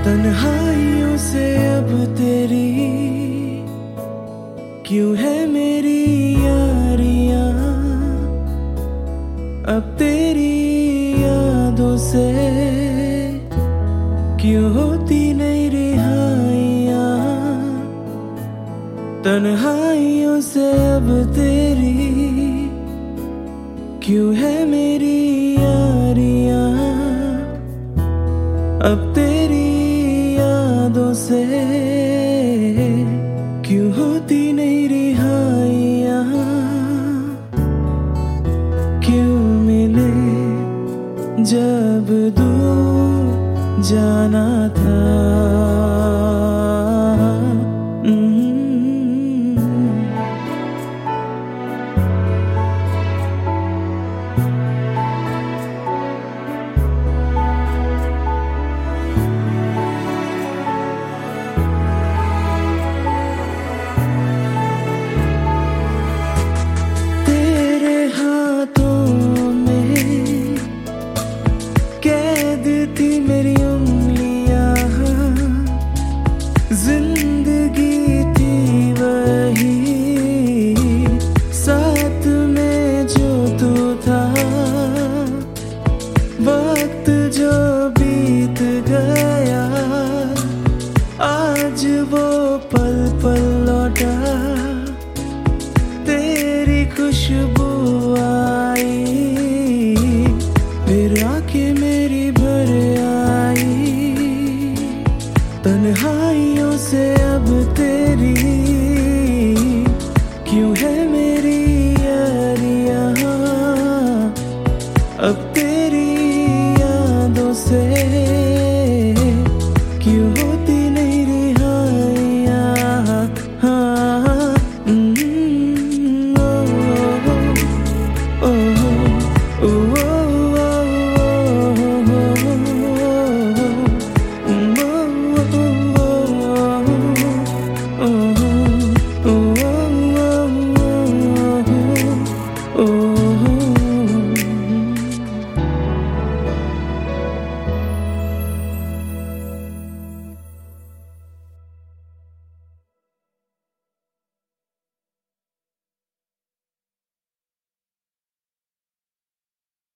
तन्हाइयों से अब तेरी क्यों है मेरी यारियां, अब तेरी यादों से क्यों होती नहीं रिहाइयां। तन्हाइयों से अब तेरी क्यों है मेरी यारियां, अब तेरी यादों से क्यों होती नहीं रिहाइयां। क्यों मिले जब दूर जाना था। जिंदगी थी वही साथ में जो तू था, वक्त जो बीत गया आज वो पल पल लौटा। तेरी खुशबू आई फिर आके मेरी भर आई। तन्हाइयों से अब तेरी क्यों है मेरी यारियां, अब तेरी